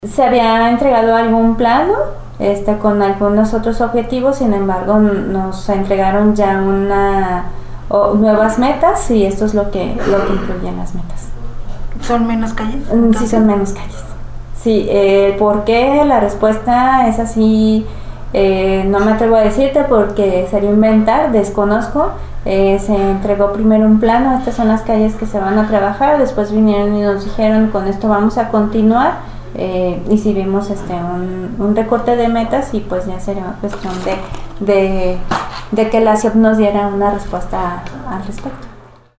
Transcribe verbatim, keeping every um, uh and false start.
Se había entregado algún plano este, con algunos otros objetivos, sin embargo nos entregaron ya una o, nuevas metas y esto es lo que, lo que incluyen las metas. ¿Son menos calles? Entonces? Sí, son menos calles. Sí, eh, ¿por qué? La respuesta es así, eh, no me atrevo a decirte porque sería inventar, desconozco. Eh, se entregó primero un plano, estas son las calles que se van a trabajar, después vinieron y nos dijeron con esto vamos a continuar. Eh, y si vimos este un, un recorte de metas y pues ya sería cuestión de, de, de que la C I O P nos diera una respuesta al respecto.